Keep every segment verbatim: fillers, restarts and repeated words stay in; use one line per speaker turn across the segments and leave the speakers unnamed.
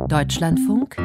Deutschlandfunk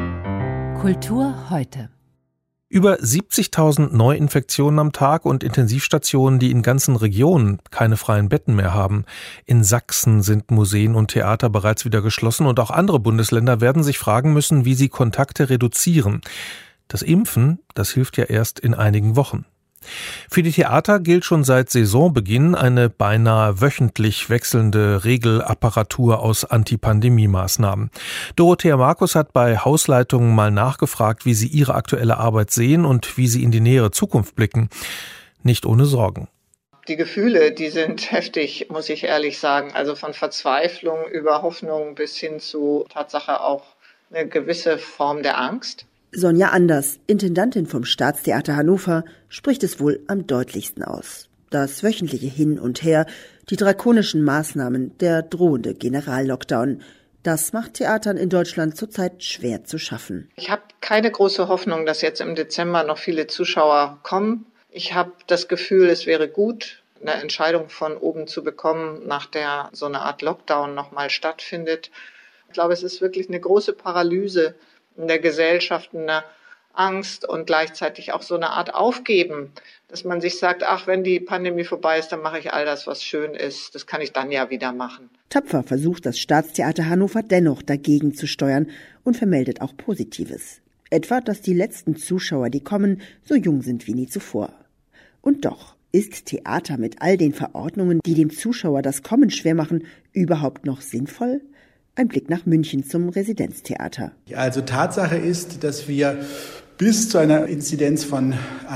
Kultur heute.
Über siebzigtausend Neuinfektionen am Tag und Intensivstationen, die in ganzen Regionen keine freien Betten mehr haben. In Sachsen sind Museen und Theater bereits wieder geschlossen und auch andere Bundesländer werden sich fragen müssen, wie sie Kontakte reduzieren. Das Impfen, das hilft ja erst in einigen Wochen. Für die Theater gilt schon seit Saisonbeginn eine beinahe wöchentlich wechselnde Regelapparatur aus Antipandemie-Maßnahmen. Dorothea Markus hat bei Hausleitungen mal nachgefragt, wie sie ihre aktuelle Arbeit sehen und wie sie in die nähere Zukunft blicken. Nicht ohne Sorgen.
Die Gefühle, die sind heftig, muss ich ehrlich sagen. Also von Verzweiflung über Hoffnung bis hin zu Tatsache auch eine gewisse Form der Angst.
Sonja Anders, Intendantin vom Staatstheater Hannover, spricht es wohl am deutlichsten aus. Das wöchentliche Hin und Her, die drakonischen Maßnahmen, der drohende Generallockdown. Das macht Theatern in Deutschland zurzeit schwer zu schaffen.
Ich habe keine große Hoffnung, dass jetzt im Dezember noch viele Zuschauer kommen. Ich habe das Gefühl, es wäre gut, eine Entscheidung von oben zu bekommen, nach der so eine Art Lockdown nochmal stattfindet. Ich glaube, es ist wirklich eine große Paralyse in der Gesellschaft, eine Angst und gleichzeitig auch so eine Art Aufgeben, dass man sich sagt, ach, wenn die Pandemie vorbei ist, dann mache ich all das, was schön ist. Das kann ich dann ja wieder machen.
Tapfer versucht das Staatstheater Hannover dennoch dagegen zu steuern und vermeldet auch Positives. Etwa, dass die letzten Zuschauer, die kommen, so jung sind wie nie zuvor. Und doch, ist Theater mit all den Verordnungen, die dem Zuschauer das Kommen schwer machen, überhaupt noch sinnvoll? Ein Blick nach München zum Residenztheater.
Also Tatsache ist, dass wir bis zu einer Inzidenz von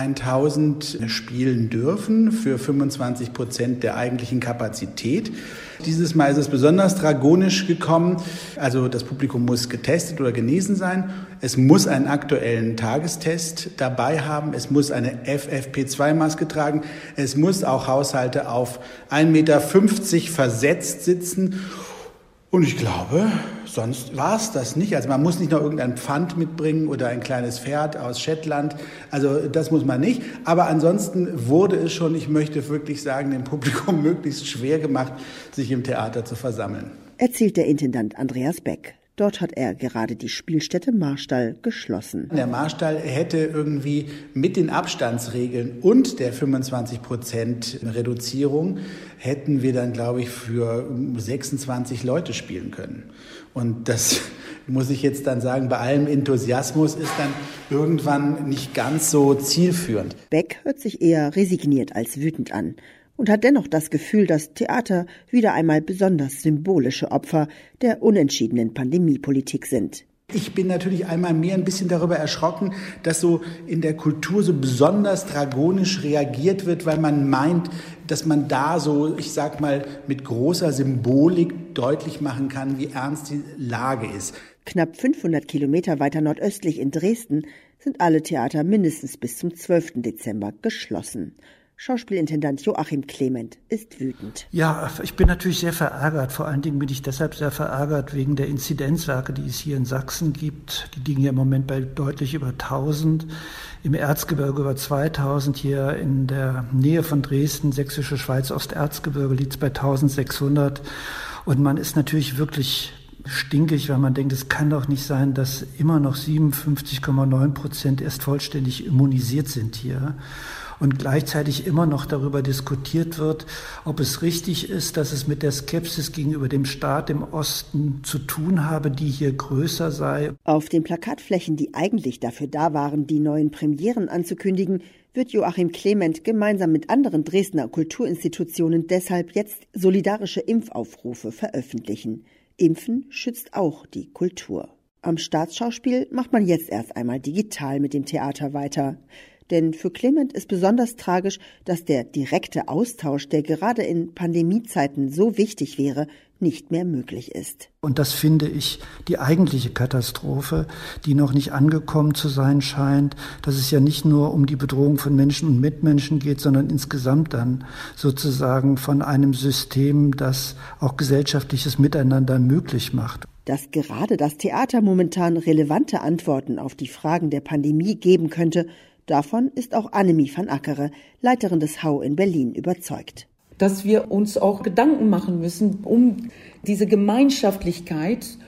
tausend spielen dürfen für fünfundzwanzig Prozent der eigentlichen Kapazität. Dieses Mal ist es besonders draconisch gekommen. Also das Publikum muss getestet oder genesen sein. Es muss einen aktuellen Tagestest dabei haben. Es muss eine F F P zwei Maske tragen. Es muss auch Haushalte auf ein Meter fünfzig versetzt sitzen. Und ich glaube, sonst war es das nicht. Also man muss nicht noch irgendein Pfand mitbringen oder ein kleines Pferd aus Shetland. Also das muss man nicht. Aber ansonsten wurde es schon, ich möchte wirklich sagen, dem Publikum möglichst schwer gemacht, sich im Theater zu versammeln.
Erzählt der Intendant Andreas Beck. Dort hat er gerade die Spielstätte Marstall geschlossen.
Der Marstall hätte irgendwie mit den Abstandsregeln und der fünfundzwanzig Prozent Reduzierung hätten wir dann, glaube ich, für sechsundzwanzig Leute spielen können. Und das muss ich jetzt dann sagen, bei allem Enthusiasmus ist dann irgendwann nicht ganz so zielführend.
Beck hört sich eher resigniert als wütend an und hat dennoch das Gefühl, dass Theater wieder einmal besonders symbolische Opfer der unentschiedenen Pandemiepolitik sind.
Ich bin natürlich einmal mehr ein bisschen darüber erschrocken, dass so in der Kultur so besonders draconisch reagiert wird, weil man meint, dass man da so, ich sag mal, mit großer Symbolik deutlich machen kann, wie ernst die Lage ist.
Knapp fünfhundert Kilometer weiter nordöstlich in Dresden sind alle Theater mindestens bis zum zwölften Dezember geschlossen. Schauspielintendant Joachim Clement ist wütend.
Ja, ich bin natürlich sehr verärgert. Vor allen Dingen bin ich deshalb sehr verärgert wegen der Inzidenzwerte, die es hier in Sachsen gibt. Die liegen ja im Moment bei deutlich über tausend. Im Erzgebirge über zweitausend. Hier in der Nähe von Dresden, Sächsische Schweiz, Osterzgebirge, liegt es bei eintausendsechshundert. Und man ist natürlich wirklich stinkig, weil man denkt, es kann doch nicht sein, dass immer noch siebenundfünfzig Komma neun Prozent erst vollständig immunisiert sind hier. Und gleichzeitig immer noch darüber diskutiert wird, ob es richtig ist, dass es mit der Skepsis gegenüber dem Staat im Osten zu tun habe, die hier größer sei.
Auf den Plakatflächen, die eigentlich dafür da waren, die neuen Premieren anzukündigen, wird Joachim Clement gemeinsam mit anderen Dresdner Kulturinstitutionen deshalb jetzt solidarische Impfaufrufe veröffentlichen. Impfen schützt auch die Kultur. Am Staatsschauspiel macht man jetzt erst einmal digital mit dem Theater weiter. Denn für Clement ist besonders tragisch, dass der direkte Austausch, der gerade in Pandemiezeiten so wichtig wäre, nicht mehr möglich ist.
Und das finde ich die eigentliche Katastrophe, die noch nicht angekommen zu sein scheint, dass es ja nicht nur um die Bedrohung von Menschen und Mitmenschen geht, sondern insgesamt dann sozusagen von einem System, das auch gesellschaftliches Miteinander möglich macht.
Dass gerade das Theater momentan relevante Antworten auf die Fragen der Pandemie geben könnte, davon ist auch Annemie van Ackere, Leiterin des H A U in Berlin, überzeugt.
Dass wir uns auch Gedanken machen müssen um diese Gemeinschaftlichkeit,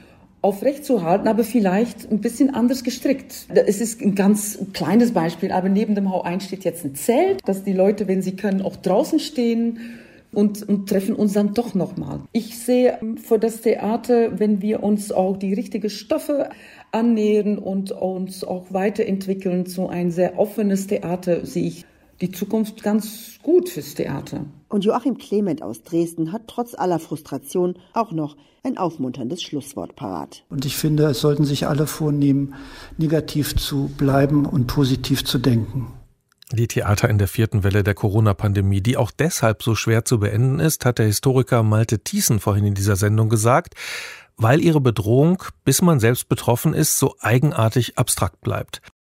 aufrechtzuerhalten, aber vielleicht ein bisschen anders gestrickt. Es ist ein ganz kleines Beispiel, aber neben dem Hau eins steht jetzt ein Zelt, dass die Leute, wenn sie können, auch draußen stehen und, und treffen uns dann doch nochmal. Ich sehe für das Theater, wenn wir uns auch die richtigen Stoffe annähern und uns auch weiterentwickeln zu ein sehr offenes Theater, sehe ich die Zukunft ganz gut fürs Theater.
Und Joachim Clement aus Dresden hat trotz aller Frustration auch noch ein aufmunterndes Schlusswort parat.
Und ich finde, es sollten sich alle vornehmen, negativ zu bleiben und positiv zu denken.
Die Theater in der vierten Welle der Corona-Pandemie, die auch deshalb so schwer zu beenden ist, hat der Historiker Malte Thiessen vorhin in dieser Sendung gesagt, weil ihre Bedrohung, bis man selbst betroffen ist, so eigenartig abstrakt bleibt.